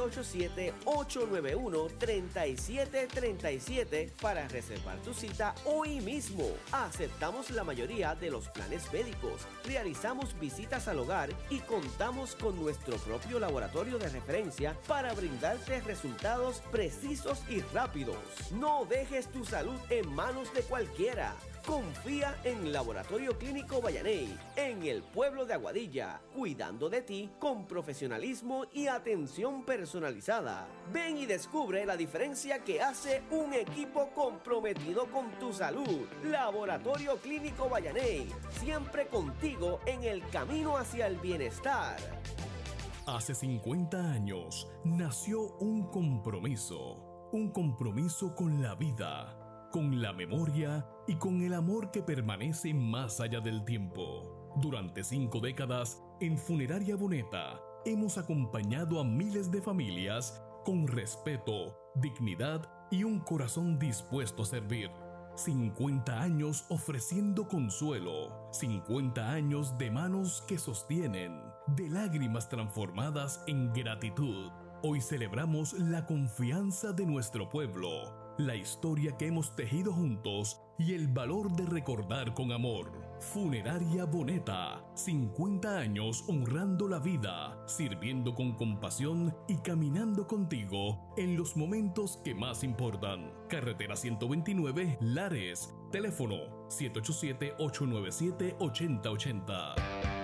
787-891-3737 para reservar tu cita hoy mismo. Aceptamos la mayoría de los planes médicos, realizamos visitas al hogar y contamos con nuestro propio laboratorio de referencia para brindarte resultados precisos y rápidos. No dejes tu salud en manos de cualquiera. Confía en Laboratorio Clínico Vallaney, en el pueblo de Aguadilla, cuidando de ti con profesionalismo y atención personalizada. Ven y descubre la diferencia que hace un equipo comprometido con tu salud. Laboratorio Clínico Vallaney, siempre contigo en el camino hacia el bienestar. Hace 50 años nació un compromiso con la vida, con la memoria y con el amor que permanece más allá del tiempo. Durante 5 décadas, en Funeraria Boneta, hemos acompañado a miles de familias con respeto, dignidad y un corazón dispuesto a servir. 50 años ofreciendo consuelo, 50 años de manos que sostienen, de lágrimas transformadas en gratitud. Hoy celebramos la confianza de nuestro pueblo, la historia que hemos tejido juntos y el valor de recordar con amor. Funeraria Boneta, 50 años honrando la vida, sirviendo con compasión y caminando contigo en los momentos que más importan. Carretera 129, Lares. Teléfono 787-897-8080.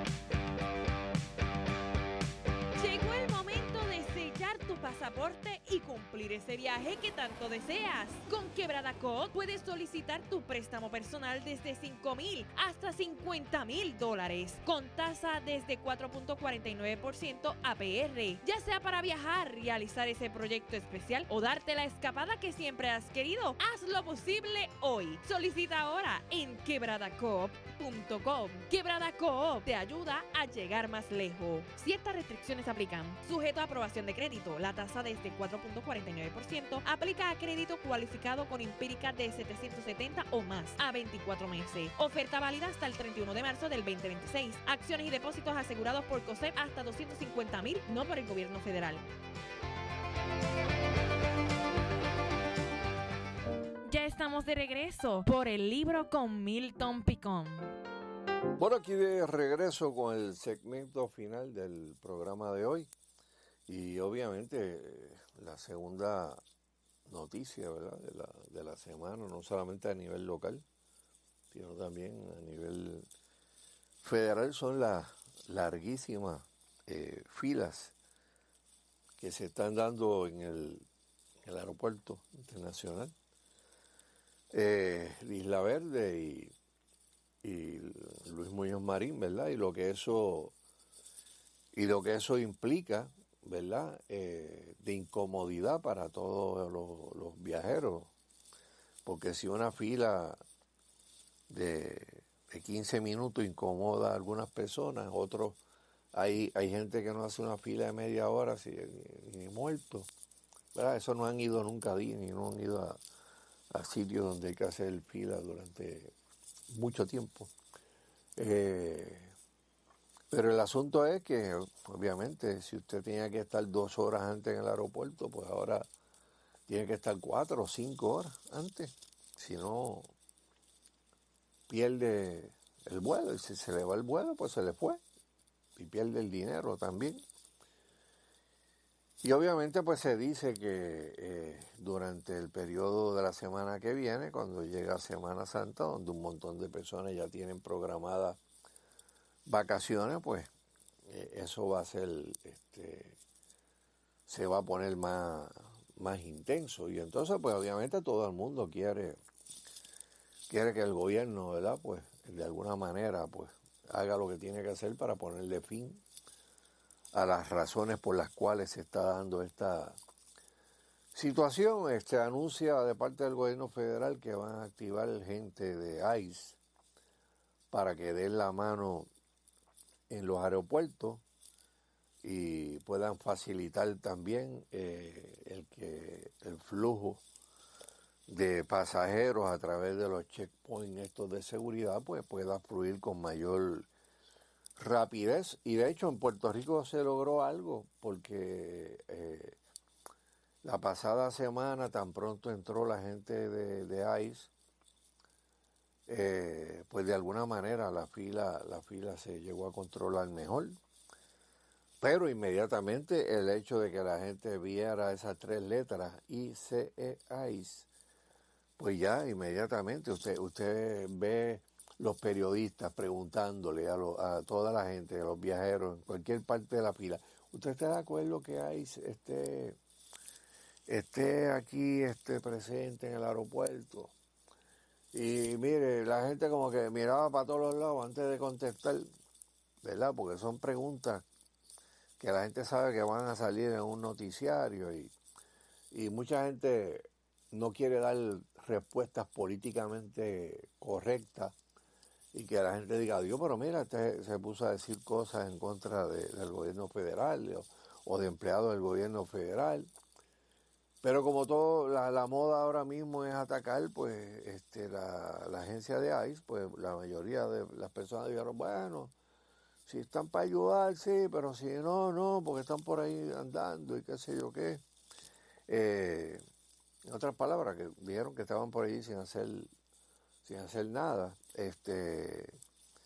Llegó el momento de sellar tu pasaporte y cumplir ese viaje que tanto deseas. Con Quebrada Coop puedes solicitar tu préstamo personal desde $5,000 hasta $50,000 con tasa desde 4.49% APR. Ya sea para viajar, realizar ese proyecto especial o darte la escapada que siempre has querido, haz lo posible hoy. Solicita ahora en quebradacoop.com. Quebrada Coop te ayuda a llegar más lejos. Ciertas restricciones aplican. Sujeto a aprobación de crédito. La tasa desde 4.49% aplica a crédito cualificado con empírica de 770 o más a 24 meses. Oferta válida hasta el 31 de marzo del 2026. Acciones y depósitos asegurados por COSEP hasta $250,000, no por el gobierno federal. Ya estamos de regreso por el libro con Milton Picón. Bueno, aquí de regreso con el segmento final del programa de hoy. Y obviamente la segunda noticia, ¿verdad?, de la semana, no solamente a nivel local, sino también a nivel federal, son las larguísimas filas que se están dando en el aeropuerto internacional. Isla Verde y Luis Muñoz Marín, ¿verdad? Y lo que eso implica, ¿verdad?, de incomodidad para todos los viajeros, porque si una fila de 15 minutos incomoda a algunas personas, otros, hay gente que no hace una fila de media hora ni muerto, ¿verdad? Eso no han ido nunca ni no han ido a sitios donde hay que hacer fila durante mucho tiempo. Pero el asunto es que, obviamente, si usted tenía que estar 2 horas antes en el aeropuerto, pues ahora tiene que estar 4 o 5 horas antes. Si no, pierde el vuelo. Y si se le va el vuelo, pues se le fue. Y pierde el dinero también. Y obviamente, pues se dice que durante el periodo de la semana que viene, cuando llega Semana Santa, donde un montón de personas ya tienen programadas vacaciones, pues eso va a ser, se va a poner más intenso. Y entonces, pues obviamente todo el mundo quiere que el gobierno, ¿verdad?, pues de alguna manera, pues haga lo que tiene que hacer para ponerle fin a las razones por las cuales se está dando esta situación. Anuncia de parte del gobierno federal que van a activar gente de ICE para que den la mano en los aeropuertos y puedan facilitar también el flujo de pasajeros a través de los checkpoints estos de seguridad, pues pueda fluir con mayor rapidez. Y de hecho en Puerto Rico se logró algo, porque la pasada semana, tan pronto entró la gente de ICE, pues de alguna manera la fila se llegó a controlar mejor. Pero inmediatamente el hecho de que la gente viera esas 3 letras, ICE, ICE, pues ya inmediatamente usted ve los periodistas preguntándole a toda la gente, a los viajeros, en cualquier parte de la fila, ¿usted está de acuerdo que ICE esté aquí presente en el aeropuerto? Y mire, la gente como que miraba para todos los lados antes de contestar, ¿verdad? Porque son preguntas que la gente sabe que van a salir en un noticiario y mucha gente no quiere dar respuestas políticamente correctas y que la gente diga, Dios, pero mira, se puso a decir cosas en contra del gobierno federal o de empleados del gobierno federal. Pero como todo, la moda ahora mismo es atacar, pues la agencia de ICE, pues la mayoría de las personas dijeron, bueno, si están para ayudar, sí, pero si no, porque están por ahí andando y qué sé yo qué. En otras palabras, que dijeron que estaban por ahí sin hacer nada.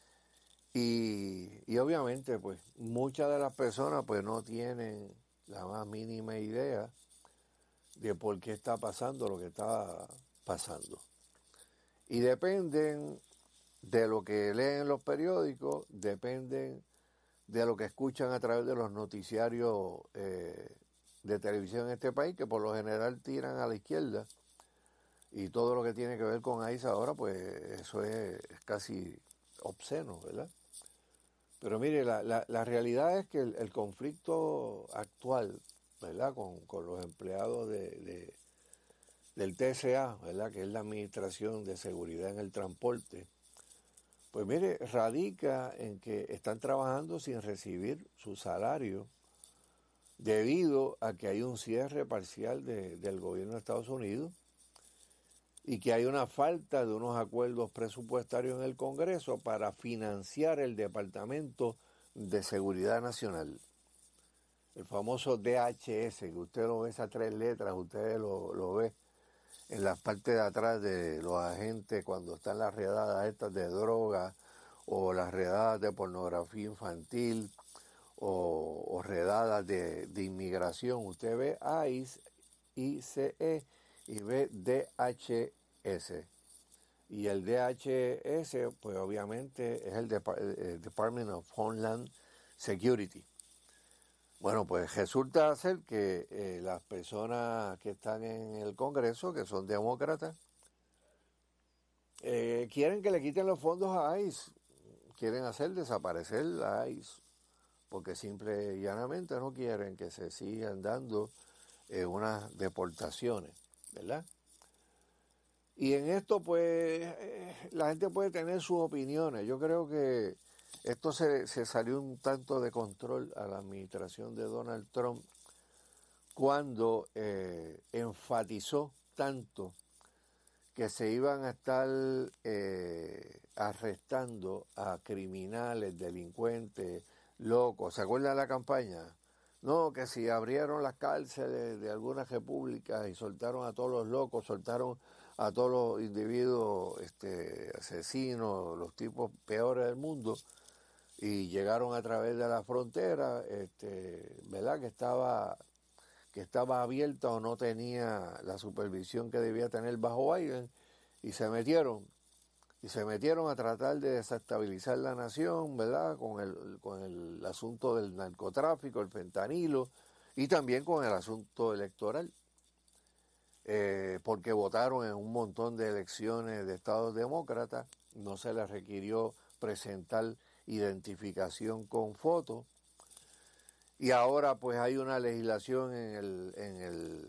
Y obviamente, pues, muchas de las personas, pues, no tienen la más mínima idea de por qué está pasando lo que está pasando. Y dependen de lo que leen en los periódicos, dependen de lo que escuchan a través de los noticiarios de televisión en este país, que por lo general tiran a la izquierda, y todo lo que tiene que ver con ICE ahora, pues eso es casi obsceno, ¿verdad? Pero mire, la realidad es que el conflicto actual, ¿verdad?, con los empleados del TSA, ¿verdad?, que es la Administración de Seguridad en el Transporte, pues mire, radica en que están trabajando sin recibir su salario debido a que hay un cierre parcial del gobierno de Estados Unidos y que hay una falta de unos acuerdos presupuestarios en el Congreso para financiar el Departamento de Seguridad Nacional. El famoso DHS, que usted lo ve, esas 3 letras, usted lo ve en la parte de atrás de los agentes cuando están las redadas estas de droga o las redadas de pornografía infantil o redadas de inmigración. Usted ve ICE, ICE y ve DHS. Y el DHS, pues obviamente es el Department of Homeland Security. Bueno, pues resulta ser que las personas que están en el Congreso, que son demócratas, quieren que le quiten los fondos a ICE, quieren hacer desaparecer a ICE, porque simple y llanamente no quieren que se sigan dando unas deportaciones, ¿verdad? Y en esto, pues, la gente puede tener sus opiniones. Yo creo que esto se salió un tanto de control a la administración de Donald Trump cuando enfatizó tanto que se iban a estar arrestando a criminales, delincuentes, locos. ¿Se acuerdan de la campaña? No, que si abrieron las cárceles de algunas repúblicas y soltaron a todos los locos, soltaron a todos los individuos asesinos, los tipos peores del mundo, y llegaron a través de la frontera, ¿verdad?, que estaba abierta o no tenía la supervisión que debía tener bajo Biden, y se metieron a tratar de desestabilizar la nación, ¿verdad?, con el asunto del narcotráfico, el fentanilo, y también con el asunto electoral, porque votaron en un montón de elecciones de estados demócratas, no se les requirió presentar identificación con foto, y ahora pues hay una legislación en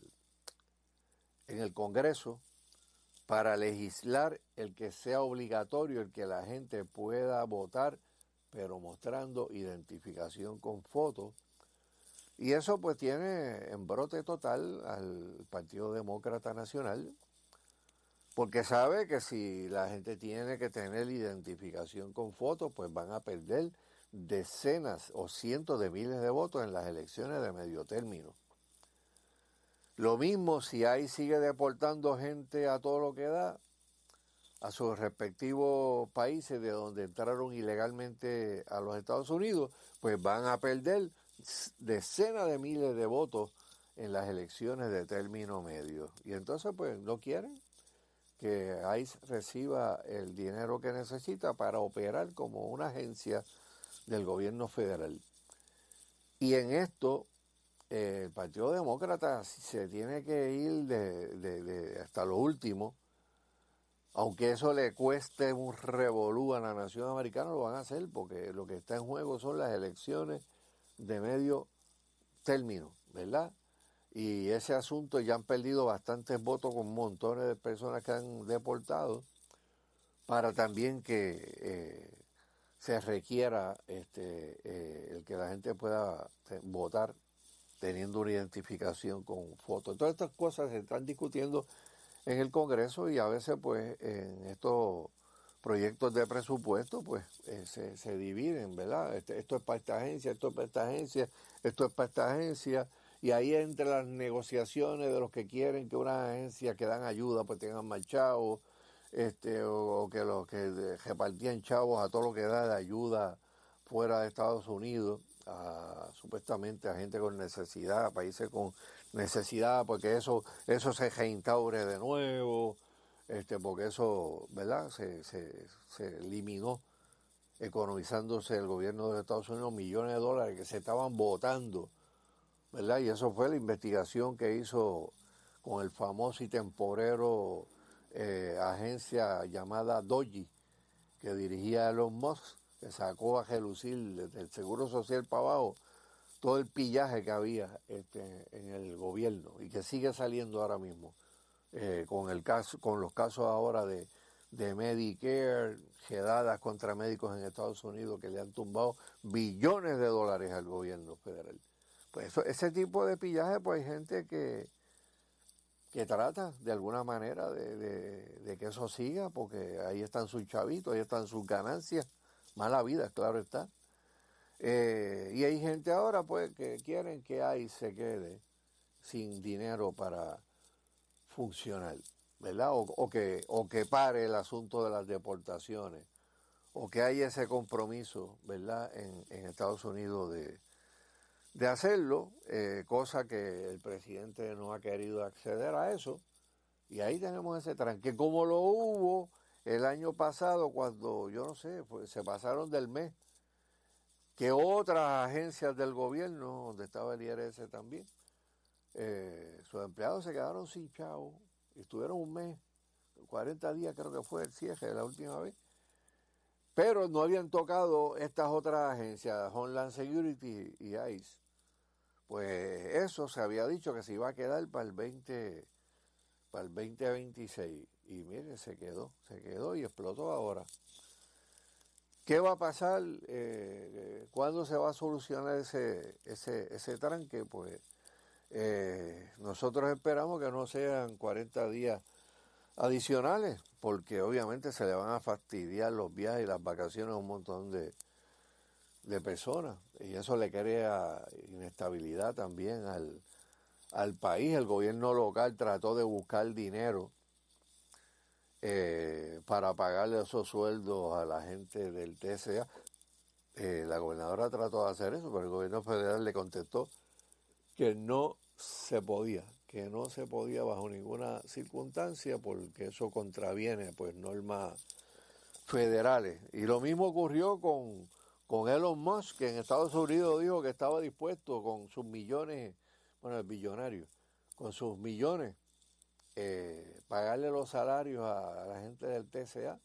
el Congreso para legislar el que sea obligatorio, el que la gente pueda votar, pero mostrando identificación con foto. Y eso pues tiene en brote total al Partido Demócrata Nacional, porque sabe que si la gente tiene que tener identificación con foto, pues van a perder decenas o cientos de miles de votos en las elecciones de medio término. Lo mismo si ahí sigue deportando gente a todo lo que da a sus respectivos países de donde entraron ilegalmente a los Estados Unidos, pues van a perder decenas de miles de votos en las elecciones de término medio. Y entonces pues no quieren que ICE reciba el dinero que necesita para operar como una agencia del gobierno federal. Y en esto el Partido Demócrata se tiene que ir hasta lo último, aunque eso le cueste un revolú a la nación americana, lo van a hacer porque lo que está en juego son las elecciones de medio término, ¿verdad? Y ese asunto ya han perdido bastantes votos con montones de personas que han deportado, para también que se requiera el que la gente pueda votar teniendo una identificación con foto. Todas estas cosas se están discutiendo en el Congreso y a veces pues en estos proyectos de presupuesto pues se dividen, ¿verdad? Esto es para esta agencia, esto es para esta agencia, esto es para esta agencia, y ahí entre las negociaciones de los que quieren que una agencia que dan ayuda pues tengan marchado, o que los que repartían chavos a todo lo que da de ayuda fuera de Estados Unidos, supuestamente a gente con necesidad, a países con necesidad, porque eso se reinstaure de nuevo, porque eso, ¿verdad?, se eliminó, economizándose el gobierno de Estados Unidos millones de dólares que se estaban botando, ¿verdad? Y eso fue la investigación que hizo con el famoso y temporero agencia llamada Doji, que dirigía Elon Musk, que sacó a relucir desde el Seguro Social para abajo todo el pillaje que había en el gobierno y que sigue saliendo ahora mismo, con los casos ahora de Medicare, redadas contra médicos en Estados Unidos que le han tumbado billones de dólares al gobierno federal. Pues ese tipo de pillaje, pues hay gente que trata de alguna manera de que eso siga, porque ahí están sus chavitos, ahí están sus ganancias, mala vida, claro está. Y hay gente ahora pues que quieren que ahí se quede sin dinero para funcionar, ¿verdad? O que pare el asunto de las deportaciones, o que haya ese compromiso, ¿verdad?, en Estados Unidos de hacerlo, cosa que el presidente no ha querido acceder a eso, y ahí tenemos ese tranque, como lo hubo el año pasado cuando, yo no sé, pues se pasaron del mes, que otras agencias del gobierno, donde estaba el IRS también, sus empleados se quedaron sin chavo, y estuvieron un mes, 40 días creo que fue el cierre de la última vez, pero no habían tocado estas otras agencias, Homeland Security y ICE. Pues eso se había dicho que se iba a quedar para el 2026. Y mire, se quedó y explotó ahora. ¿Qué va a pasar? ¿Cuándo se va a solucionar ese tranque? Pues nosotros esperamos que no sean 40 días adicionales, porque obviamente se le van a fastidiar los viajes y las vacaciones a un montón de personas, y eso le crea inestabilidad también al país. El gobierno local trató de buscar dinero para pagarle esos sueldos a la gente del TSA. La gobernadora trató de hacer eso, pero el gobierno federal le contestó que no se podía bajo ninguna circunstancia, porque eso contraviene pues normas federales. Y lo mismo ocurrió con Elon Musk, que en Estados Unidos dijo que estaba dispuesto con sus millones, bueno, el billonario, con sus millones, pagarle los salarios a la gente del TSA,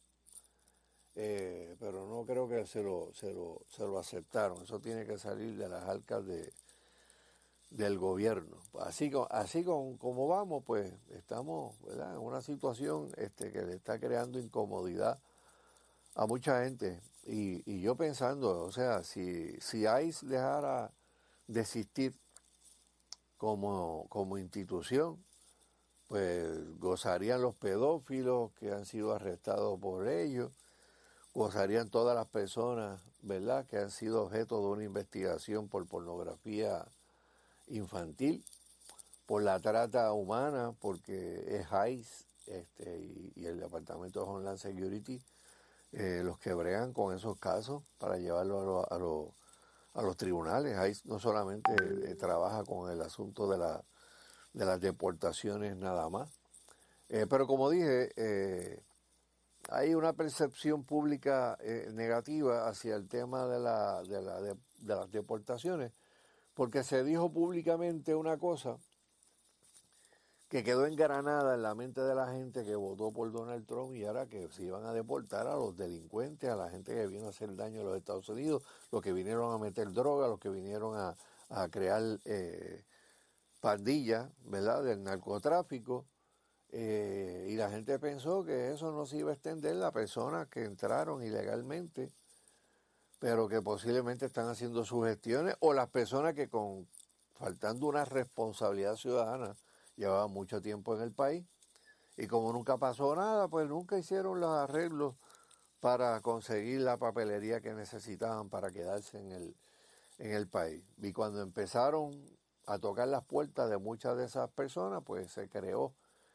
pero no creo que se lo aceptaron. Eso tiene que salir de las arcas del gobierno. Así como vamos, pues estamos, ¿verdad?, en una situación que le está creando incomodidad a mucha gente. Y yo pensando, o sea, si ICE dejara de existir como institución, pues gozarían los pedófilos que han sido arrestados por ellos, gozarían todas las personas, ¿verdad?, que han sido objeto de una investigación por pornografía infantil, por la trata humana, porque es ICE y el Departamento de Homeland Security los que bregan con esos casos para llevarlos a los tribunales. ICE no solamente trabaja con el asunto de las deportaciones nada más, pero como dije, hay una percepción pública negativa hacia el tema de las deportaciones, porque se dijo públicamente una cosa que quedó engranada en la mente de la gente que votó por Donald Trump, y ahora que se iban a deportar a los delincuentes, a la gente que vino a hacer daño a los Estados Unidos, los que vinieron a meter droga, los que vinieron a crear pandillas, ¿verdad?, del narcotráfico, y la gente pensó que eso no se iba a extender a personas que entraron ilegalmente, pero que posiblemente están haciendo sus gestiones, o las personas que faltando una responsabilidad ciudadana llevaban mucho tiempo en el país, y como nunca pasó nada, pues nunca hicieron los arreglos para conseguir la papelería que necesitaban para quedarse en el país. Y cuando empezaron a tocar las puertas de muchas de esas personas, pues se creó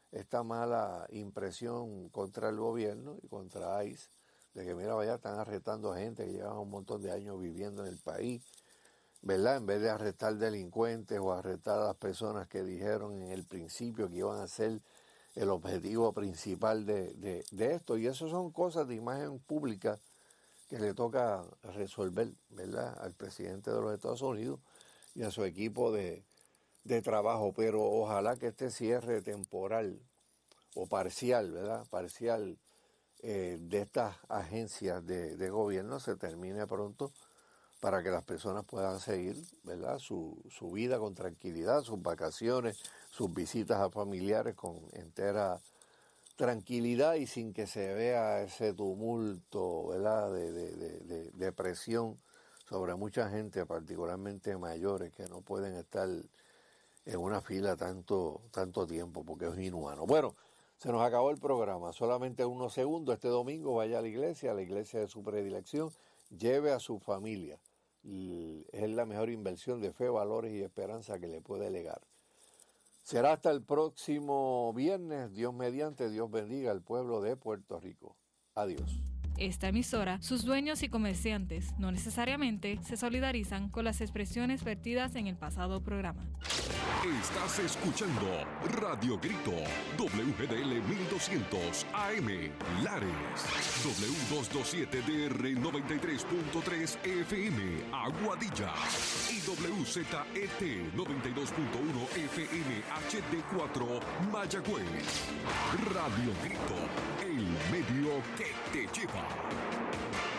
esta mala impresión contra el gobierno y contra ICE, de que mira, vaya, están arrestando gente que llevan un montón de años viviendo en el país, ¿verdad? En vez de arrestar delincuentes o arrestar a las personas que dijeron en el principio que iban a ser el objetivo principal de esto. Y eso son cosas de imagen pública que le toca resolver, ¿verdad?, al presidente de los Estados Unidos y a su equipo de trabajo. Pero ojalá que este cierre temporal o parcial, ¿verdad?, parcial de estas agencias de gobierno se termine pronto para que las personas puedan seguir, ¿verdad?, su vida con tranquilidad, sus vacaciones, sus visitas a familiares con entera tranquilidad y sin que se vea ese tumulto, ¿verdad?, de presión sobre mucha gente, particularmente mayores, que no pueden estar en una fila tanto tiempo porque es inhumano. Bueno, se nos acabó el programa, solamente unos segundos. Este domingo vaya a la iglesia de su predilección, lleve a su familia. Y es la mejor inversión de fe, valores y esperanza que le puede legar. Será hasta el próximo viernes. Dios mediante, Dios bendiga al pueblo de Puerto Rico. Adiós. Esta emisora, sus dueños y comerciantes no necesariamente se solidarizan con las expresiones vertidas en el pasado programa. Estás escuchando Radio Grito, WGDL 1200 AM, Lares, W227DR 93.3 FM, Aguadilla, y WZET 92.1 FM HD4, Mayagüez. Radio Grito, el medio que te lleva.